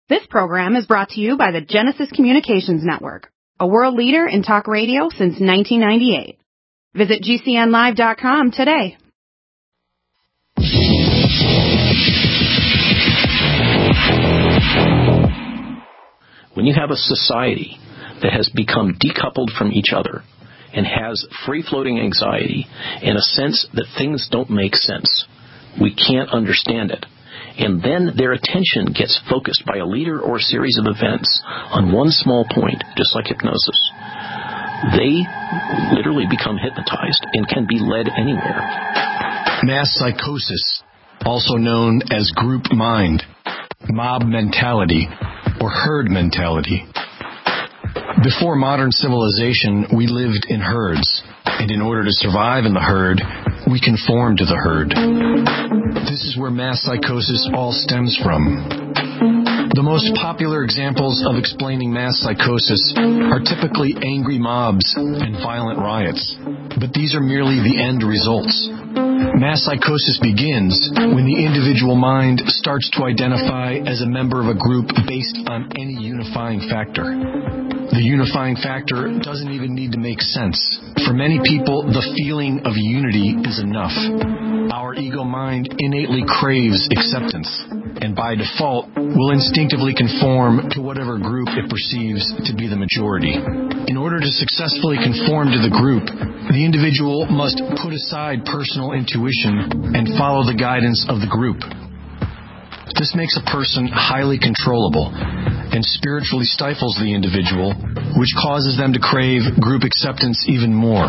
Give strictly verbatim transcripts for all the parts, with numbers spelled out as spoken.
This program is brought to you by the Genesis Communications Network, a world leader in talk radio since nineteen ninety-eight. Visit G C N live dot com today. When you have a society that has become decoupled from each other and has free-floating anxiety and a sense that things don't make sense, we can't understand it, and then their attention gets focused by a leader or a series of events on one small point, just like hypnosis, they literally become hypnotized and can be led anywhere. Mass psychosis, also known as group mind, mob mentality, or herd mentality. Before modern civilization, we lived in herds, and in order to survive in the herd, we conformed to the herd. This is where mass psychosis all stems from. The most popular examples of explaining mass psychosis are typically angry mobs and violent riots, but these are merely the end results. Mass psychosis begins when the individual mind starts to identify as a member of a group based on any unifying factor. The unifying factor doesn't even need to make sense. For many people, the feeling of unity is enough. Our ego mind innately craves acceptance, and by default, will instinctively conform to whatever group it perceives to be the majority. In order to successfully conform to the group, the individual must put aside personal intuition and follow the guidance of the group. This makes a person highly controllable and spiritually stifles the individual, which causes them to crave group acceptance even more.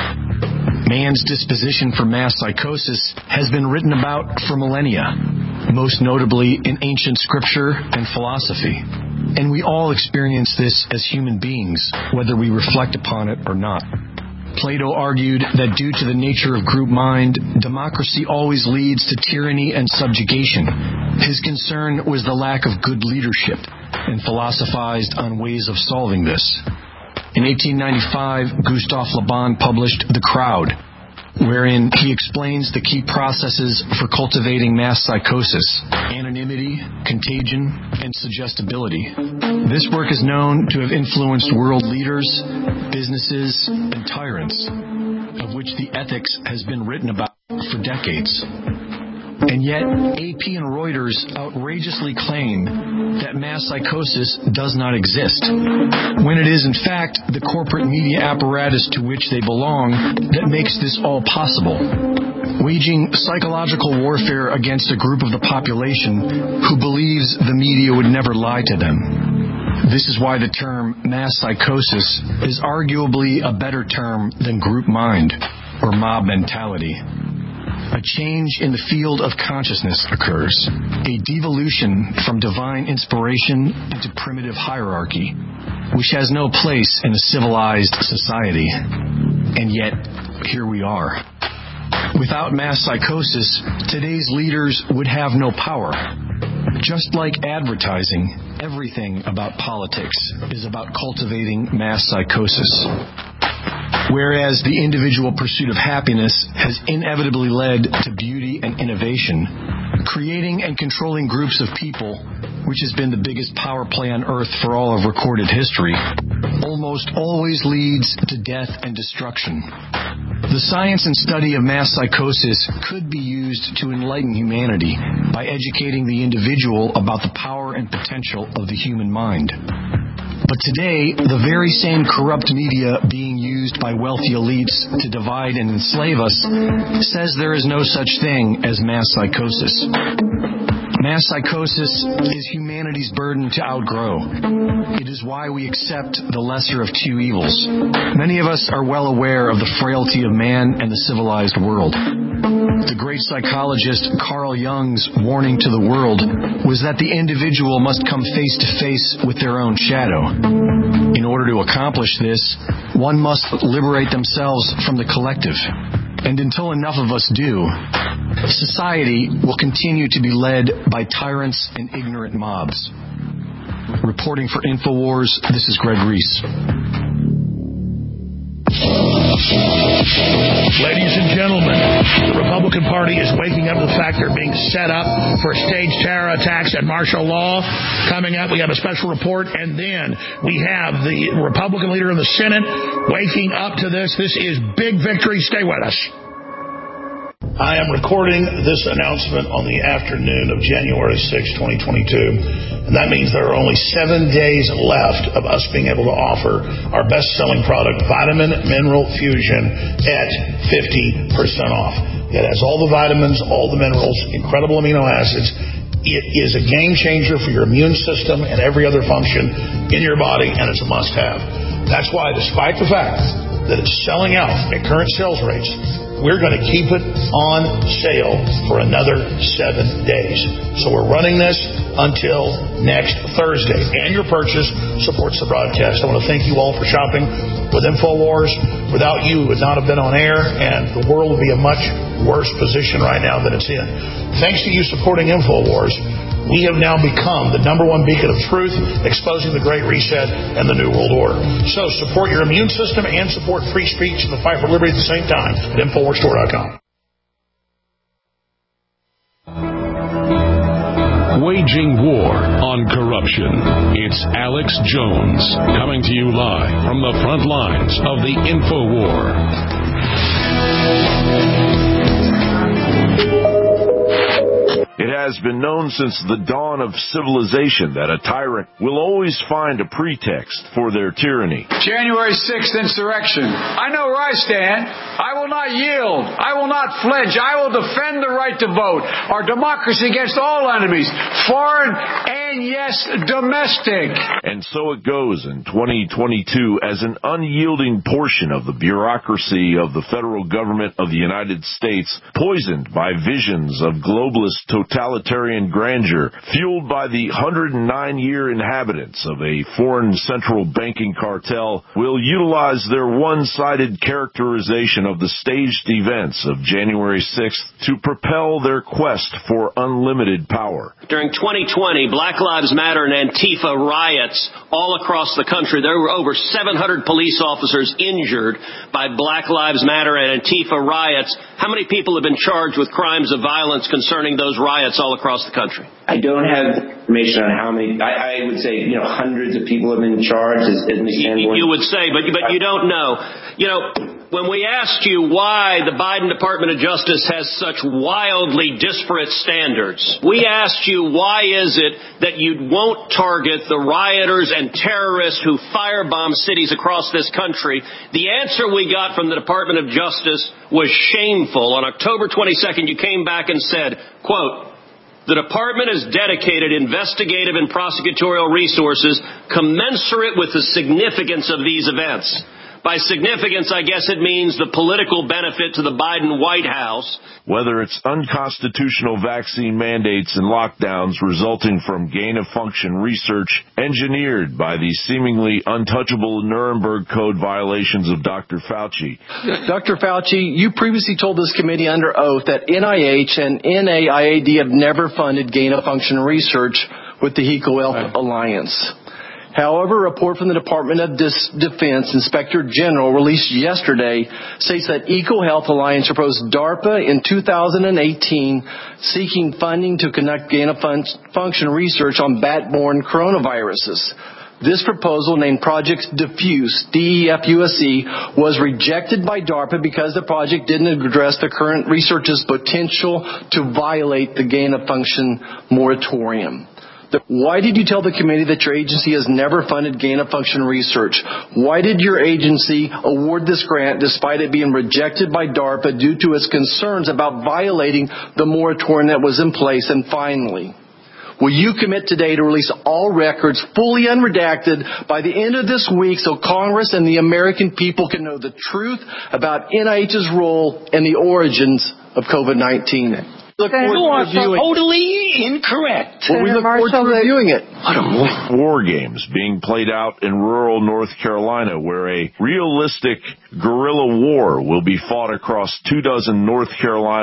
Man's disposition for mass psychosis has been written about for millennia, most notably in ancient scripture and philosophy. And we all experience this as human beings, whether we reflect upon it or not. Plato argued that due to the nature of group mind, democracy always leads to tyranny and subjugation. His concern was the lack of good leadership, and philosophized on ways of solving this. In eighteen ninety-five, Gustave Le Bon published The Crowd, wherein he explains the key processes for cultivating mass psychosis: anonymity, contagion, and suggestibility. This work is known to have influenced world leaders, businesses, and tyrants, of which the ethics has been written about for decades. And yet, A P and Reuters outrageously claim that mass psychosis does not exist, when it is in fact the corporate media apparatus to which they belong that makes this all possible, waging psychological warfare against a group of the population who believes the media would never lie to them. This is why the term mass psychosis is arguably a better term than group mind or mob mentality. A change in the field of consciousness occurs, a devolution from divine inspiration into primitive hierarchy, which has no place in a civilized society. And yet, here we are. Without mass psychosis, today's leaders would have no power. Just like advertising, everything about politics is about cultivating mass psychosis. Whereas the individual pursuit of happiness has inevitably led to beauty and innovation, creating and controlling groups of people, which has been the biggest power play on earth for all of recorded history, almost always leads to death and destruction. The science and study of mass psychosis could be used to enlighten humanity by educating the individual about the power and potential of the human mind. But today, the very same corrupt media being used by wealthy elites to divide and enslave us says there is no such thing as mass psychosis. Mass psychosis is humanity's burden to outgrow. It is why we accept the lesser of two evils. Many of us are well aware of the frailty of man and the civilized world. The great psychologist Carl Jung's warning to the world was that the individual must come face to face with their own shadow. In order to accomplish this, one must liberate themselves from the collective. And until enough of us do, society will continue to be led by tyrants and ignorant mobs. Reporting for InfoWars, this is Greg Reese. Ladies and gentlemen, the Republican Party is waking up to the fact they're being set up for staged terror attacks and martial law. Coming up, we have a special report, and then we have the Republican leader in the Senate waking up to this. This is big victory. Stay with us. I am recording this announcement on the afternoon of January sixth, twenty twenty-two, and that means there are only seven days left of us being able to offer our best-selling product, Vitamin Mineral Fusion, at fifty percent off. It has all the vitamins, all the minerals, incredible amino acids. It is a game changer for your immune system and every other function in your body, and it's a must-have. That's why, despite the fact that it's selling out at current sales rates, we're going to keep it on sale for another seven days. So we're running this until next Thursday. And your purchase supports the broadcast. I want to thank you all for shopping with InfoWars. Without you, it would not have been on air, and the world would be in a much worse position right now than it's in. Thanks to you supporting InfoWars, we have now become the number one beacon of truth, exposing the Great Reset and the New World Order. So support your immune system and support free speech and the fight for liberty at the same time at InfoWars Store dot com. Waging war on corruption. It's Alex Jones coming to you live from the front lines of the InfoWar. It has been known since the dawn of civilization that a tyrant will always find a pretext for their tyranny. January sixth insurrection. I know where I stand. I will not yield. I will not flinch. I will defend the right to vote. Our democracy against all enemies, foreign and, yes, domestic. And so it goes in twenty twenty-two as an unyielding portion of the bureaucracy of the federal government of the United States, poisoned by visions of globalist totalitarian grandeur, fueled by the one hundred nine year inhabitants of a foreign central banking cartel, will utilize their one-sided characterization of the staged events of January sixth to propel their quest for unlimited power. During twenty twenty, Black Lives Matter and Antifa riots all across the country. There were over seven hundred police officers injured by Black Lives Matter and Antifa riots. How many people have been charged with crimes of violence concerning those riots all across the country? I don't have information on how many. I, I would say, you know, hundreds of people have been charged. As, as you, you would say, but but you don't know. You know, when we asked you why the Biden Department of Justice has such wildly disparate standards, we asked you why is it that you won't target the rioters and terrorists who firebomb cities across this country. The answer we got from the Department of Justice was shameful. On October twenty-second, you came back and said, quote, "The department has dedicated investigative and prosecutorial resources commensurate with the significance of these events." By significance, I guess it means the political benefit to the Biden White House. Whether it's unconstitutional vaccine mandates and lockdowns resulting from gain-of-function research engineered by the seemingly untouchable Nuremberg Code violations of Doctor Fauci. Doctor Fauci, you previously told this committee under oath that N I H and N A I A D have never funded gain-of-function research with the EcoHealth Alliance. However, a report from the Department of Defense Inspector General released yesterday states that EcoHealth Alliance proposed DARPA in two thousand eighteen seeking funding to conduct gain-of-function research on bat-borne coronaviruses. This proposal, named Project Diffuse, D E F U S E, was rejected by DARPA because the project didn't address the current research's potential to violate the gain-of-function moratorium. Why did you tell the committee that your agency has never funded gain-of-function research? Why did your agency award this grant despite it being rejected by DARPA due to its concerns about violating the moratorium that was in place? And finally, will you commit today to release all records fully unredacted by the end of this week so Congress and the American people can know the truth about N I H's role and the origins of COVID nineteen? Look forward you are to reviewing. totally incorrect. Well, we look forward to reviewing it. What a war games being played out in rural North Carolina, where a realistic guerrilla war will be fought across two dozen North Carolina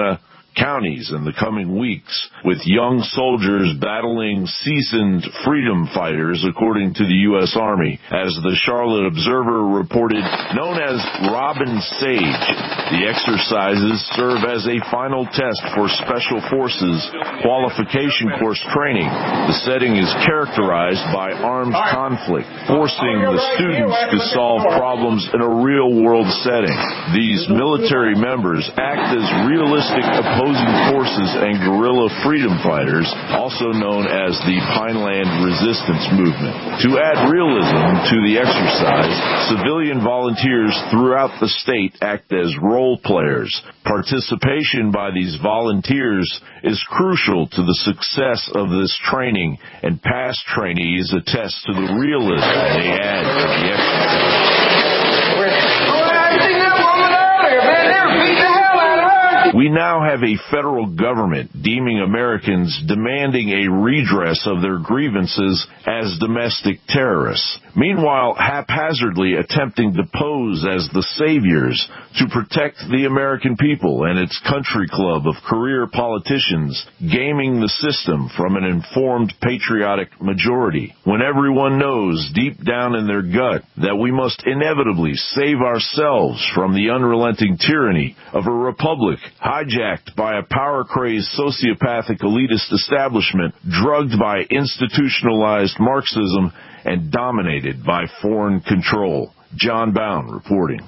counties in the coming weeks, with young soldiers battling seasoned freedom fighters, according to the U S Army. As the Charlotte Observer reported, known as Robin Sage, the exercises serve as a final test for Special Forces qualification course training. The setting is characterized by armed conflict, forcing the students to solve problems in a real-world setting. These military members act as realistic opposing forces and guerrilla freedom fighters, also known as the Pineland Resistance Movement. To add realism to the exercise, civilian volunteers throughout the state act as role players. Participation by these volunteers is crucial to the success of this training, and past trainees attest to the realism they add to the exercise. We now have a federal government deeming Americans demanding a redress of their grievances as domestic terrorists. Meanwhile, haphazardly attempting to pose as the saviors to protect the American people and its country club of career politicians, gaming the system from an informed patriotic majority, when everyone knows deep down in their gut that we must inevitably save ourselves from the unrelenting tyranny of a republic hijacked by a power-crazed sociopathic elitist establishment, drugged by institutionalized Marxism, and dominated by foreign control. John Bound reporting.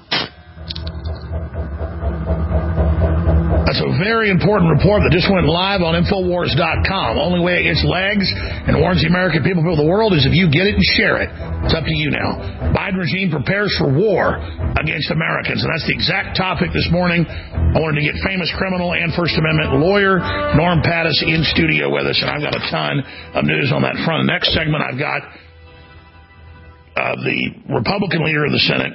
That's a very important report that just went live on Infowars dot com. Only way it gets legs and warns the American people, people of the world, is if you get it and share it. It's up to you now. Biden regime prepares for war against Americans, and that's the exact topic this morning. I wanted to get famous criminal and First Amendment lawyer Norm Pattis in studio with us, and I've got a ton of news on that front. The next segment, I've got uh, the Republican leader of the Senate,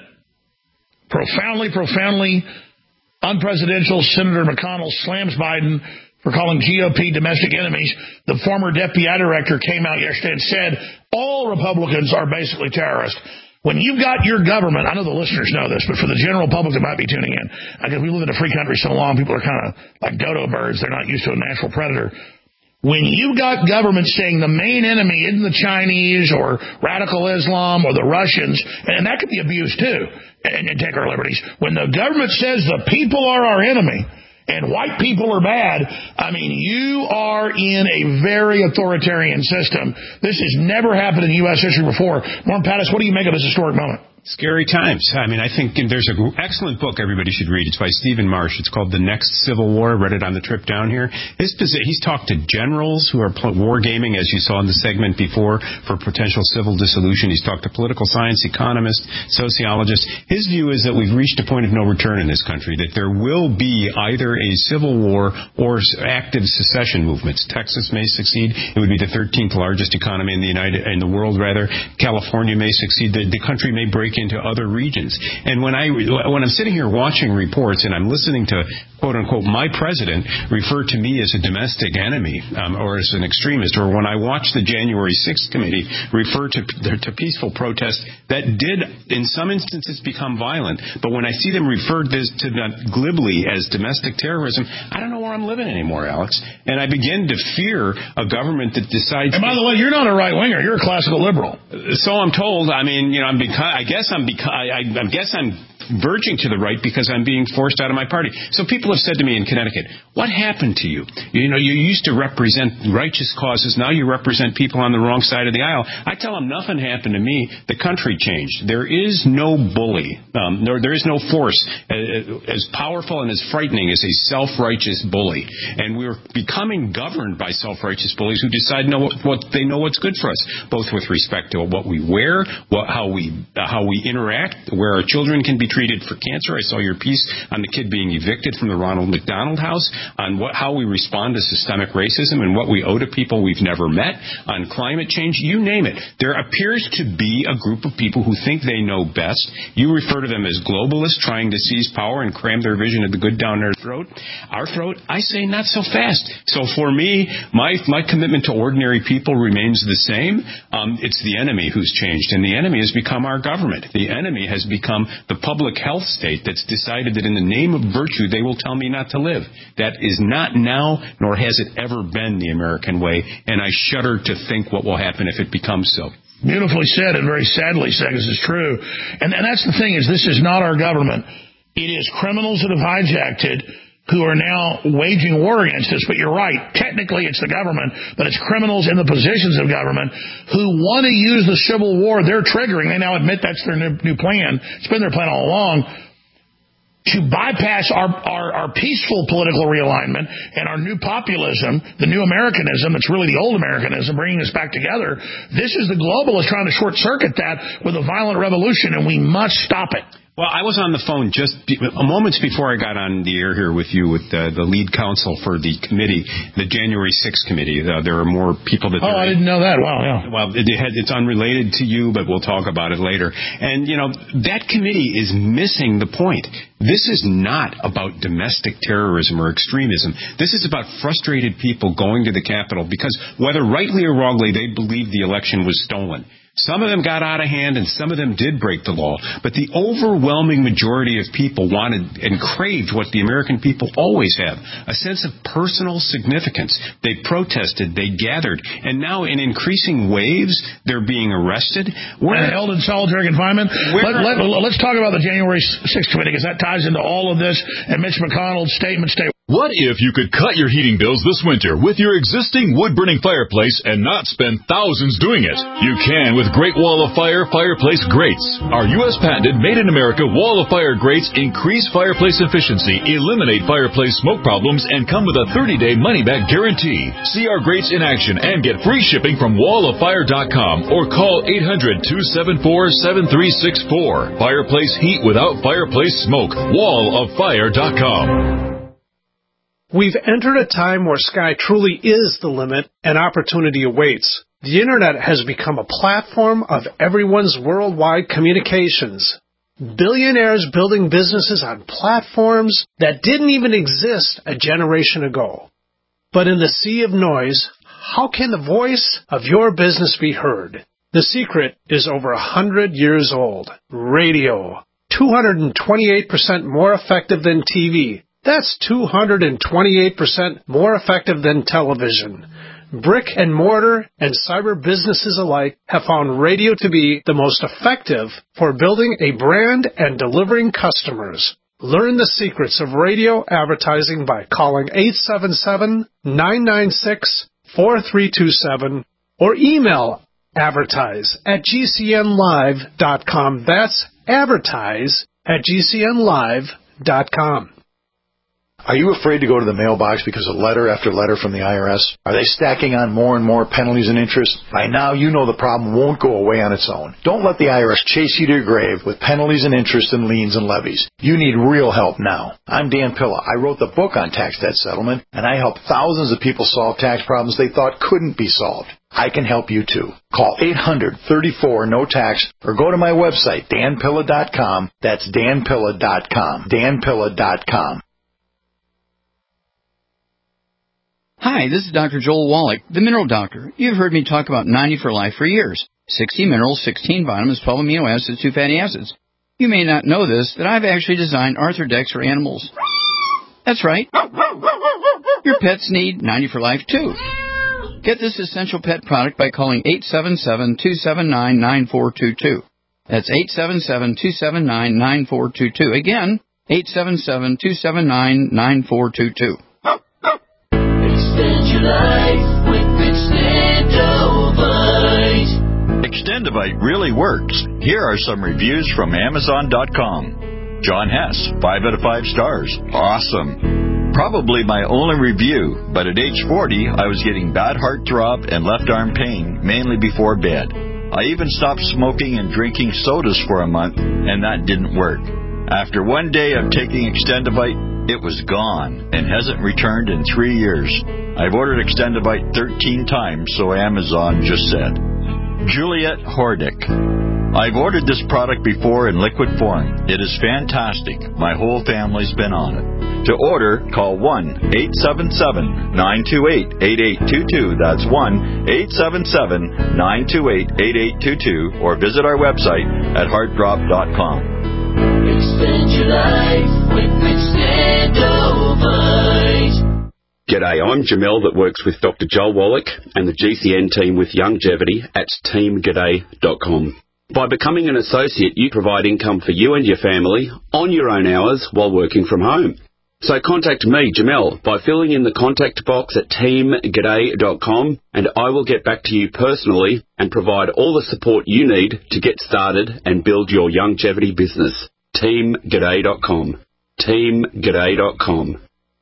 profoundly, profoundly unpresidential Senator McConnell slams Biden for calling G O P domestic enemies. The former F B I director came out yesterday and said all Republicans are basically terrorists. When you've got your government, I know the listeners know this, but for the general public that might be tuning in, because we live in a free country so long, people are kind of like dodo birds. They're not used to a natural predator. When you've got government saying the main enemy isn't the Chinese or radical Islam or the Russians, and that could be abused too, and, and take our liberties. When the government says the people are our enemy and white people are bad, I mean, you are in a very authoritarian system. This has never happened in U S history before. Norm Pattis, what do you make of this historic moment? Scary times. I mean, I think there's an excellent book everybody should read. It's by Stephen Marsh. It's called The Next Civil War. I read it on the trip down here. His, he's talked to generals who are war gaming, as you saw in the segment before, for potential civil dissolution. He's talked to political science economists, sociologists. His view is that we've reached a point of no return in this country, that there will be either a civil war or active secession movements. Texas may succeed. It would be the thirteenth largest economy in the United in the world, rather. California may succeed. The, the country may break into other regions. And when I when I'm sitting here watching reports and I'm listening to quote unquote my president refer to me as a domestic enemy um, or as an extremist, or when I watch the January sixth committee refer to to peaceful protests that did in some instances become violent, but when I see them refer this to that glibly as domestic terrorism, I don't know where I'm living anymore, Alex. And I begin to fear a government that decides. And by the way, you're not a right winger; you're a classical liberal. So I'm told. I mean, you know, I'm beca- I guess I'm beca- I, I guess I'm verging to the right because I'm being forced out of my party. So people have said to me in Connecticut, what happened to you? You know, you used to represent righteous causes. Now you represent people on the wrong side of the aisle. I tell them nothing happened to me. The country changed. There is no bully. Um, there, there is no force uh, as powerful and as frightening as a self-righteous bully. And we're becoming governed by self-righteous bullies who decide know what, what they know what's good for us, both with respect to what we wear, what, how we uh, how we interact, where our children can be treated for cancer. I saw your piece on the kid being evicted from the Ronald McDonald House, on what, how we respond to systemic racism and what we owe to people we've never met, on climate change, you name it. There appears to be a group of people who think they know best. You refer to them as globalists trying to seize power and cram their vision of the good down their throat. Our throat, I say not so fast. So for me, my my commitment to ordinary people remains the same. Um, it's the enemy who's changed, and the enemy has become our government. The enemy has become the public public health state that's decided that in the name of virtue they will tell me not to live. That is not now, nor has it ever been the American way, and I shudder to think what will happen if it becomes so. Beautifully said, and very sadly said, this is true. And, and that's the thing, is this is not our government. It is criminals that have hijacked it who are now waging war against us. But you're right, technically it's the government, but it's criminals in the positions of government who want to use the Civil War. They're triggering. They now admit that's their new, new plan. It's been their plan all along, to bypass our, our, our peaceful political realignment and our new populism, the new Americanism that's really the old Americanism, bringing us back together. This is the globalists trying to short-circuit that with a violent revolution, and we must stop it. Well, I was on the phone just be- moments before I got on the air here with you with uh, the lead counsel for the committee, the January sixth committee. Uh, there are more people that... Oh, I didn't know that. Wow, yeah. Well, it, it had, it's unrelated to you, but we'll talk about it later. And, you know, that committee is missing the point. This is not about domestic terrorism or extremism. This is about frustrated people going to the Capitol because, whether rightly or wrongly, they believe the election was stolen. Some of them got out of hand and some of them did break the law. But the overwhelming majority of people wanted and craved what the American people always have, a sense of personal significance. They protested, they gathered, and now in increasing waves, they're being arrested. We're and held in solitary confinement. Let, let, let's talk about the January sixth committee, because that ties into all of this, and Mitch McConnell's statement. Stay. What if you could cut your heating bills this winter with your existing wood-burning fireplace and not spend thousands doing it? You can with Great Wall of Fire fireplace grates. Our U S patented made-in-America Wall of Fire grates increase fireplace efficiency, eliminate fireplace smoke problems, and come with a thirty-day money-back guarantee. See our grates in action and get free shipping from wall of fire dot com or call eight hundred, two seven four, seven three six four. Fireplace heat without fireplace smoke. wall of fire dot com. We've entered a time where sky truly is the limit and opportunity awaits. The Internet has become a platform of everyone's worldwide communications. Billionaires building businesses on platforms that didn't even exist a generation ago. But in the sea of noise, how can the voice of your business be heard? The secret is over a hundred years old. Radio. two hundred twenty-eight percent more effective than T V. That's two hundred twenty-eight percent more effective than television. Brick and mortar and cyber businesses alike have found radio to be the most effective for building a brand and delivering customers. Learn the secrets of radio advertising by calling eight seven seven, nine nine six, four three two seven or email advertise at g c n live dot com. That's advertise at g c n live dot com. Are you afraid to go to the mailbox because of letter after letter from the I R S? Are they stacking on more and more penalties and interest? By now, you know the problem won't go away on its own. Don't let the I R S chase you to your grave with penalties and interest and liens and levies. You need real help now. I'm Dan Pilla. I wrote the book on tax debt settlement, and I help thousands of people solve tax problems they thought couldn't be solved. I can help you too. Call eight hundred, thirty-four, no tax or go to my website, dan pilla dot com. That's dan pilla dot com. dan pilla dot com. Hi, this is Doctor Joel Wallach, the Mineral Doctor. You've heard me talk about ninety for Life for years. sixty minerals, sixteen vitamins, twelve amino acids, two fatty acids. You may not know this, that I've actually designed Arthrodex for animals. That's right. Your pets need ninety for Life too. Get this essential pet product by calling eight seven seven, two seven nine, nine four two two. That's eight seven seven, two seven nine, nine four two two. Again, eight seven seven, two seven nine, nine four two two. Extend your life with Extendovite. Extendovite really works. Here are some reviews from Amazon dot com. John Hess, five out of five stars. Awesome. Probably my only review, but at age forty, I was getting bad heart throb and left arm pain, mainly before bed. I even stopped smoking and drinking sodas for a month, and that didn't work. After one day of taking Extendovite, it was gone and hasn't returned in three years. I've ordered Extendovite thirteen times, so Amazon just said. Juliet Hordick. I've ordered this product before in liquid form. It is fantastic. My whole family's been on it. To order, call one eight seven seven, nine two eight, eight eight two two. That's one eight seven seven, nine two eight, eight eight two two. Or visit our website at heart drop dot com. Extend your life with Extendovite. G'day, I'm Jamel that works with Doctor Joel Wallach and the G C N team with Youngevity at team g'day dot com. By becoming an associate, you provide income for you and your family on your own hours while working from home. So contact me, Jamel, by filling in the contact box at team g'day dot com, and I will get back to you personally and provide all the support you need to get started and build your Youngevity business. team g'day dot com. team g'day dot com.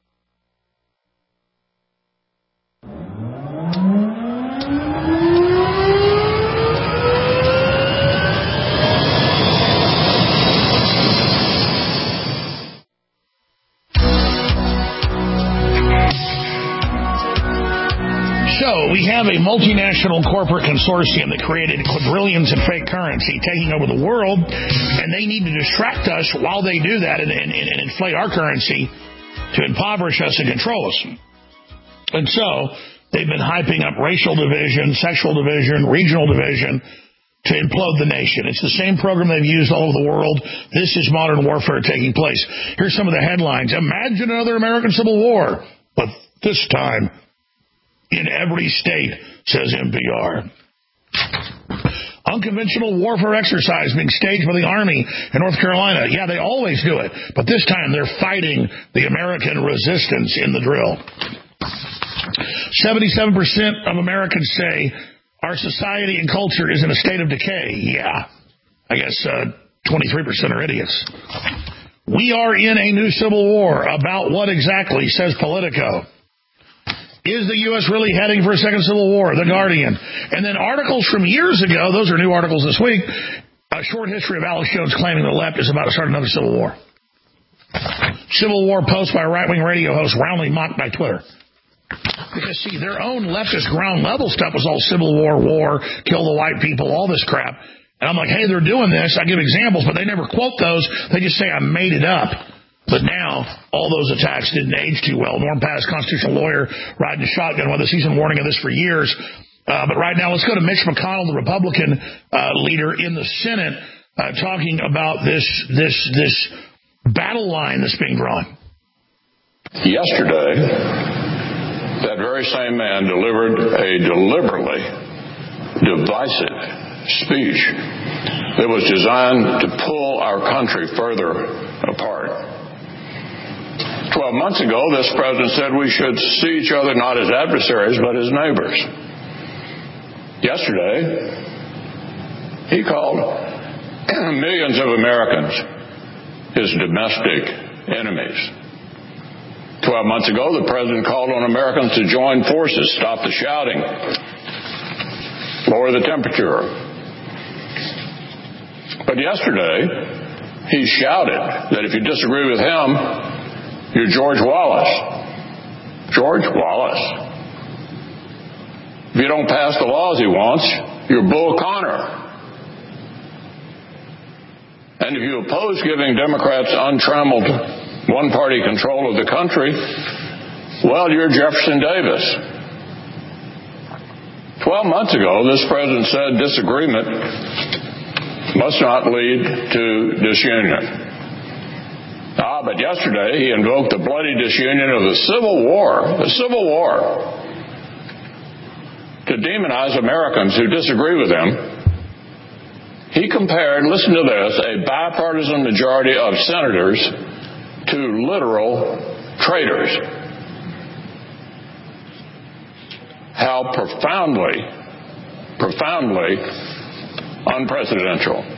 So we have a multinational corporate consortium that created quadrillions in fake currency taking over the world, and they need to distract us while they do that and, and, and inflate our currency to impoverish us and control us. And so they've been hyping up racial division, sexual division, regional division to implode the nation. It's the same program they've used all over the world. This is modern warfare taking place. Here's some of the headlines. Imagine another American Civil War, but this time in every state, says N P R. Unconventional warfare exercise being staged by the Army in North Carolina. Yeah, they always do it, but this time they're fighting the American resistance in the drill. seventy-seven percent of Americans say our society and culture is in a state of decay. Yeah, I guess uh, twenty-three percent are idiots. We are in a new civil war. About what exactly, says Politico. Is the U S really heading for a second civil war? The Guardian. And then articles from years ago, those are new articles this week, a short history of Alex Jones claiming the left is about to start another civil war. Civil war post by a right-wing radio host roundly mocked by Twitter. Because, see, their own leftist ground-level stuff was all civil war, war, kill the white people, all this crap. And I'm like, hey, they're doing this. I give examples, but they never quote those. They just say I made it up. But now, all those attacks didn't age too well. Norm Pattis, constitutional lawyer, riding a shotgun with us. He's been warning of this for years. Uh, but right now, let's go to Mitch McConnell, the Republican uh, leader in the Senate, uh, talking about this this this battle line that's being drawn. Yesterday, that very same man delivered a deliberately divisive speech that was designed to pull our country further apart. Twelve months ago, this president said we should see each other not as adversaries, but as neighbors. Yesterday, he called millions of Americans his domestic enemies. Twelve months ago, the president called on Americans to join forces, stop the shouting, lower the temperature. But yesterday, he shouted that if you disagree with him, you're George Wallace. George Wallace. If you don't pass the laws he wants, you're Bull Connor. And if you oppose giving Democrats untrammeled one-party control of the country, well, you're Jefferson Davis. Twelve months ago, this president said disagreement must not lead to disunion. Ah, but yesterday he invoked the bloody disunion of the Civil War, the Civil War, to demonize Americans who disagree with him. He compared, listen to this, a bipartisan majority of senators to literal traitors. How profoundly, profoundly unpresidential.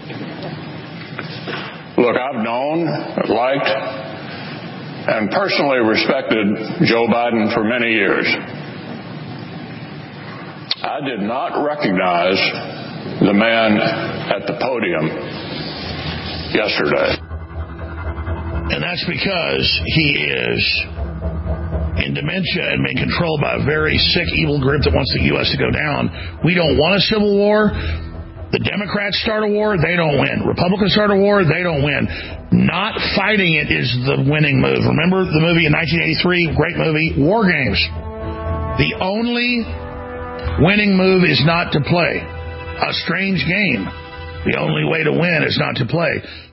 Look, I've known, liked, and personally respected Joe Biden for many years. I did not recognize the man at the podium yesterday. And that's because he is in dementia and being controlled by a very sick, evil group that wants the U S to go down. We don't want a civil war. The Democrats start a war, they don't win. Republicans start a war, they don't win. Not fighting it is the winning move. Remember the movie in nineteen eighty-three, great movie, War Games. The only winning move is not to play. A strange game. The only way to win is not to play.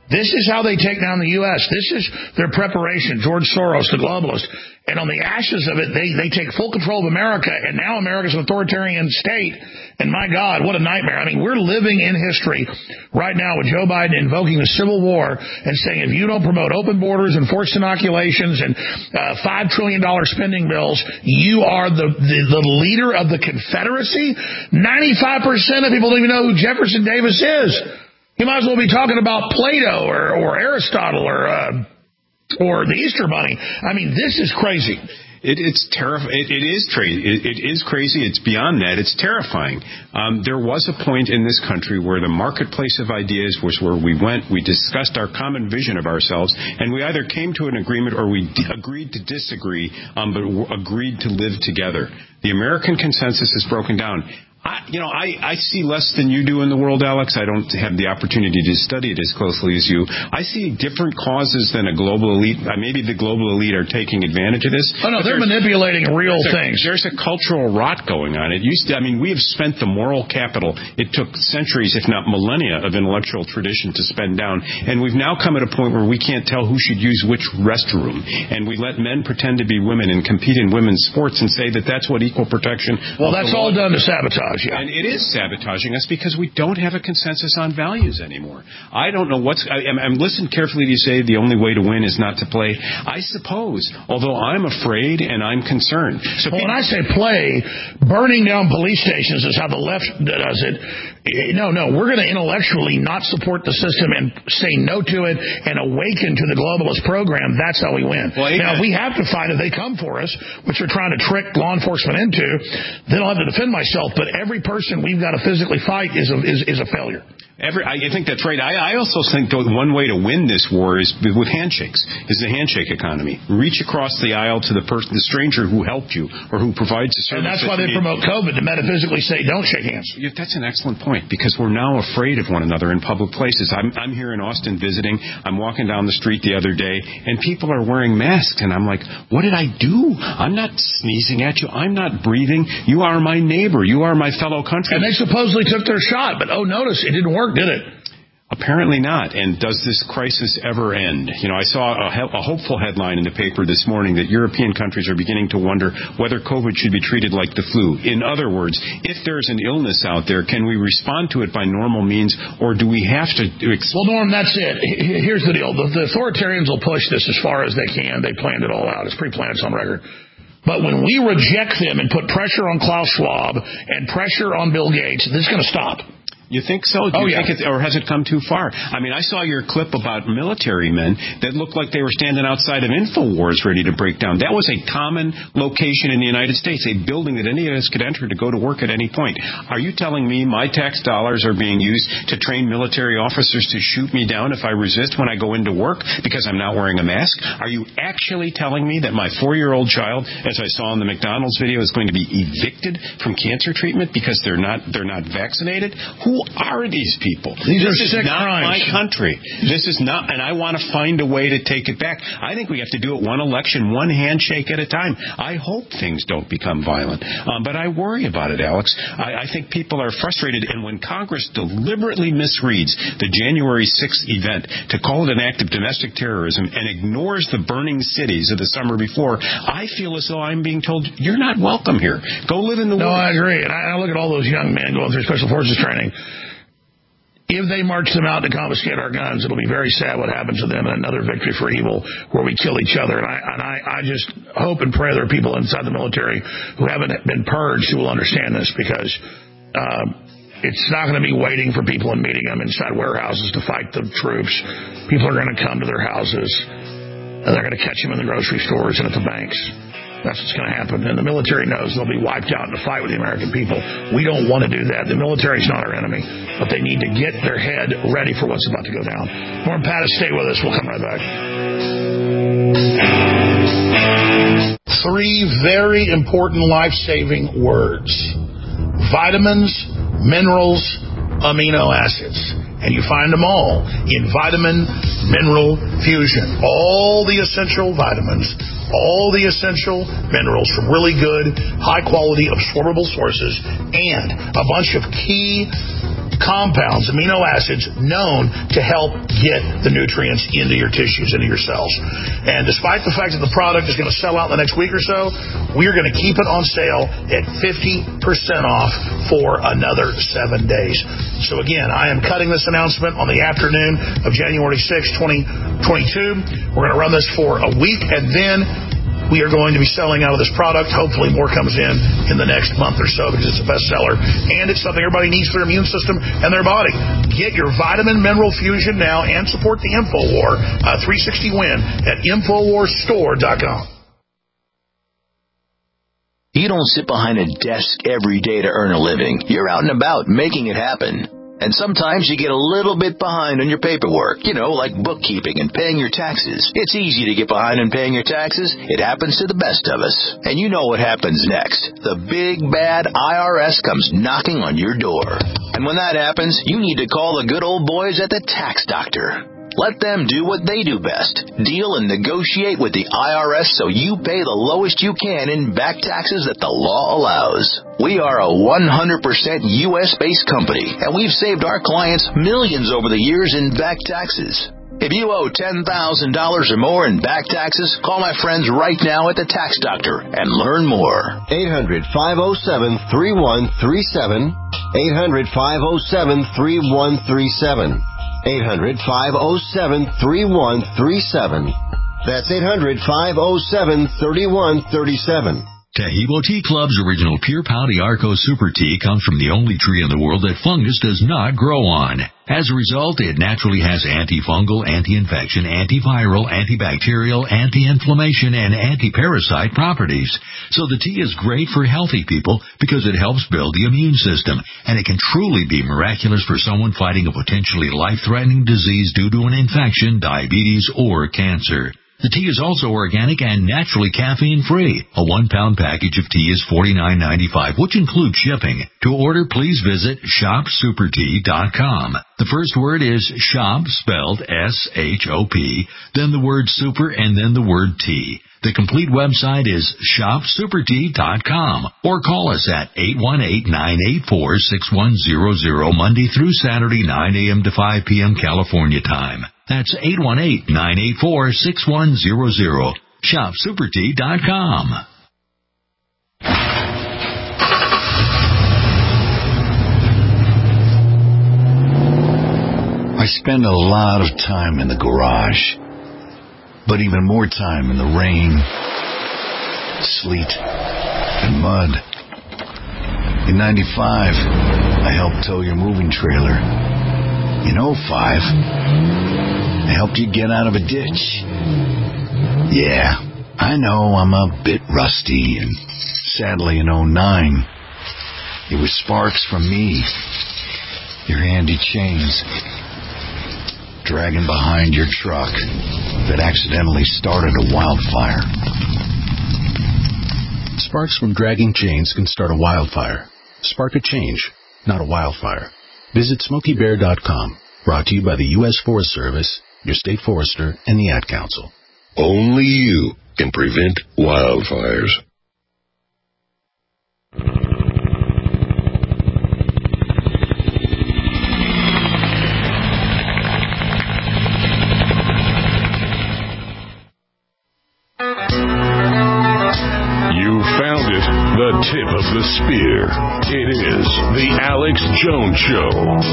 This is how they take down the U S. This is their preparation. George Soros, the globalist. And on the ashes of it, they, they take full control of America, and now America's an authoritarian state. And my God, what a nightmare. I mean, we're living in history right now with Joe Biden invoking the Civil War and saying if you don't promote open borders and forced inoculations and uh, five trillion dollars spending bills, you are the, the, the leader of the Confederacy. ninety-five percent of people don't even know who Jefferson Davis is. You might as well be talking about Plato or, or Aristotle or... Uh, Or the Easter Bunny. I mean, this is crazy. It, it's terrifying. It, it is crazy. It, it is crazy. It's beyond that. It's terrifying. Um, there was a point in this country where the marketplace of ideas was where we went, we discussed our common vision of ourselves, and we either came to an agreement or we d- agreed to disagree, um, but w- agreed to live together. The American consensus is broken down. I, you know, I, I see less than you do in the world, Alex. I don't have the opportunity to study it as closely as you. I see different causes than a global elite. Uh, maybe the global elite are taking advantage of this. Oh, no, they're manipulating real there's things. A, there's a cultural rot going on. It used to, I mean, we have spent the moral capital. It took centuries, if not millennia, of intellectual tradition to spend down. And we've now come at a point where we can't tell who should use which restroom. And we let men pretend to be women and compete in women's sports and say that that's what equal protection. Well, that's all done to sabotage. Yeah. And it is sabotaging us because we don't have a consensus on values anymore. I don't know what's... I, I'm, I'm listening carefully to you say the only way to win is not to play. I suppose, although I'm afraid and I'm concerned. So well, people, when I say play, burning down police stations is how the left does it. No, no, we're going to intellectually not support the system and say no to it and awaken to the globalist program. That's how we win. Well, now, we have to fight if they come for us, which they're trying to trick law enforcement into. Then I'll have to defend myself. But every person we've got to physically fight is a, is, is a failure. Every, I think that's right. I, I also think the one way to win this war is with handshakes, is the handshake economy. Reach across the aisle to the person, the stranger who helped you or who provides a service. And that's why they promote COVID, to metaphysically say, don't shake hands. Yeah, that's an excellent point, because we're now afraid of one another in public places. I'm, I'm here in Austin visiting. I'm walking down the street the other day, and people are wearing masks, and I'm like, what did I do? I'm not sneezing at you. I'm not breathing. You are my neighbor. You are my fellow countryman. And they supposedly took their shot, but oh, notice, it didn't work, did it? Apparently not. And does this crisis ever end? You know, I saw a, a hopeful headline in the paper this morning that European countries are beginning to wonder whether COVID should be treated like the flu. In other words, if there's an illness out there, can we respond to it by normal means, or do we have to... Ex- well, Norm, that's it. Here's the deal. The, the authoritarians will push this as far as they can. They planned it all out. It's pre-planned, it's on record. But when we reject them and put pressure on Klaus Schwab and pressure on Bill Gates, this is going to stop. You think so? Do oh, you yeah. think it, or has it come too far? I mean, I saw your clip about military men that looked like they were standing outside of InfoWars ready to break down. That was a common location in the United States, a building that any of us could enter to go to work at any point. Are you telling me my tax dollars are being used to train military officers to shoot me down if I resist when I go into work because I'm not wearing a mask? Are you actually telling me that my four-year-old child, as I saw in the McDonald's video, is going to be evicted from cancer treatment because they're not they're not vaccinated? Who Who are these people? These this are is sick not crimes. my country. This is not, and I want to find a way to take it back. I think we have to do it one election, one handshake at a time. I hope things don't become violent, um, but I worry about it, Alex. I, I think people are frustrated, and when Congress deliberately misreads the January sixth event to call it an act of domestic terrorism and ignores the burning cities of the summer before, I feel as though I'm being told, you're not welcome here. Go live in the No, woods. I agree. And I, I look at all those young men going through Special Forces training. If they march them out to confiscate our guns, it'll be very sad what happens to them, and another victory for evil where we kill each other. And I, and I, I just hope and pray there are people inside the military who haven't been purged who will understand this, because uh, it's not going to be waiting for people and meeting them inside warehouses to fight the troops. People are going to come to their houses, and they're going to catch them in the grocery stores and at the banks. That's what's going to happen. And the military knows they'll be wiped out in a fight with the American people. We don't want to do that. The military's not our enemy, but they need to get their head ready for what's about to go down. Norm Pattis, stay with us. We'll come right back. Three very important life-saving words: vitamins, minerals, amino acids. And you find them all in Vitamin Mineral Fusion. All the essential vitamins, all the essential minerals from really good, high-quality, absorbable sources, and a bunch of key compounds, amino acids known to help get the nutrients into your tissues, into your cells. And despite the fact that the product is going to sell out in the next week or so, we're going to keep it on sale at fifty percent off for another seven days. So again, I am cutting this announcement on the afternoon of January sixth, twenty twenty-two. We're going to run this for a week, and then we are going to be selling out of this product. Hopefully more comes in in the next month or so because it's a bestseller, and it's something everybody needs for their immune system and their body. Get your vitamin mineral fusion now and support the InfoWar uh, three sixty win at infowar store dot com. You don't sit behind a desk every day to earn a living. You're out and about making it happen. And sometimes you get a little bit behind on your paperwork, you know, like bookkeeping and paying your taxes. It's easy to get behind on paying your taxes. It happens to the best of us. And you know what happens next. The big, bad I R S comes knocking on your door. And when that happens, you need to call the good old boys at the Tax Doctor. Let them do what they do best. Deal and negotiate with the I R S so you pay the lowest you can in back taxes that the law allows. We are a one hundred percent U S-based company, and we've saved our clients millions over the years in back taxes. If you owe ten thousand dollars or more in back taxes, call my friends right now at the Tax Doctor and learn more. eight hundred, five oh seven, three one three seven. eight hundred, five oh seven, three one three seven. eight hundred, five oh seven, three one three seven. That's eight hundred, five oh seven, three one three seven. Tahibo Tea Club's original Pure Pau D'Arco Super Tea comes from the only tree in the world that fungus does not grow on. As a result, it naturally has antifungal, anti-infection, antiviral, antibacterial, anti-inflammation, and anti-parasite properties. So the tea is great for healthy people because it helps build the immune system, and it can truly be miraculous for someone fighting a potentially life-threatening disease due to an infection, diabetes, or cancer. The tea is also organic and naturally caffeine-free. A one-pound package of tea is forty-nine ninety-five, which includes shipping. To order, please visit shop super tea dot com. The first word is shop, spelled S H O P, then the word super, and then the word tea. The complete website is shop super tea dot com, or call us at eight one eight, nine eight four, six one zero zero Monday through Saturday, nine a.m. to five p.m. California time. That's eight one eight, nine eight four, six one zero zero. shop super tea dot com. I spend a lot of time in the garage, but even more time in the rain, sleet, and mud. In ninety-five, I helped tow your moving trailer. In oh five, I helped you get out of a ditch. Yeah, I know I'm a bit rusty, and sadly in oh nine, it was sparks from me, your handy chains, dragging behind your truck that accidentally started a wildfire. Sparks from dragging chains can start a wildfire. Spark a change, not a wildfire. Visit Smokey Bear dot com. Brought to you by the U S Forest Service, your state forester, and the Ad Council. Only you can prevent wildfires. You found it, the tip of the spear. It is the Alex Jones Show.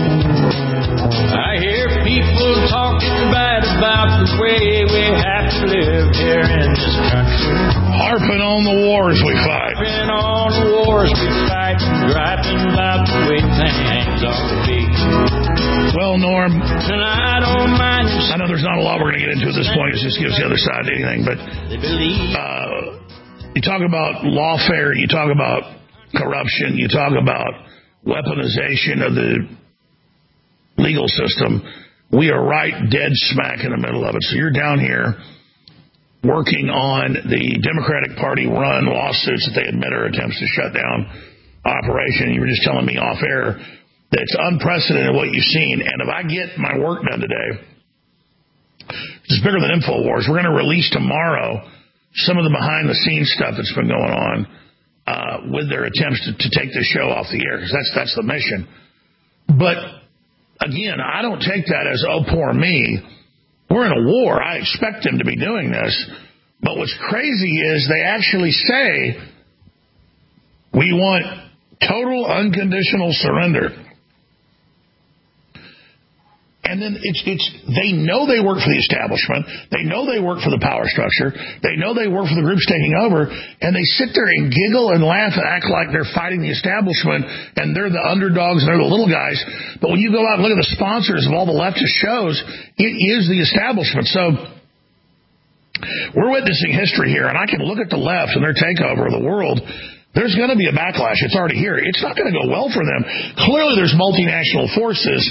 I hear people talking bad about the way we have to live here in this country. Harping on the wars we fight. Harping on the wars we fight. Griping about the way things ought to be. Well, Norm, and I don't mind. I know there's not a lot we're going to get into at this point. It just gives the other side anything. But uh, you talk about lawfare, you talk about corruption, you talk about weaponization of the legal system. We are right dead smack in the middle of it. So you're down here working on the Democratic Party run lawsuits that they admit are attempts to shut down operation. You were just telling me off air that it's unprecedented what you've seen. And if I get my work done today, it's bigger than InfoWars. We're going to release tomorrow some of the behind-the-scenes stuff that's been going on uh, with their attempts to, to take this show off the air, because that's, that's the mission. But, again, I don't take that as, oh, poor me. We're in a war. I expect them to be doing this. But what's crazy is they actually say, we want total unconditional surrender. And then it's it's they know they work for the establishment. They know they work for the power structure. They know they work for the groups taking over. And they sit there and giggle and laugh and act like they're fighting the establishment and they're the underdogs and they're the little guys. But when you go out and look at the sponsors of all the leftist shows, it is the establishment. So we're witnessing history here. And I can look at the left and their takeover of the world. There's going to be a backlash. It's already here. It's not going to go well for them. Clearly there's multinational forces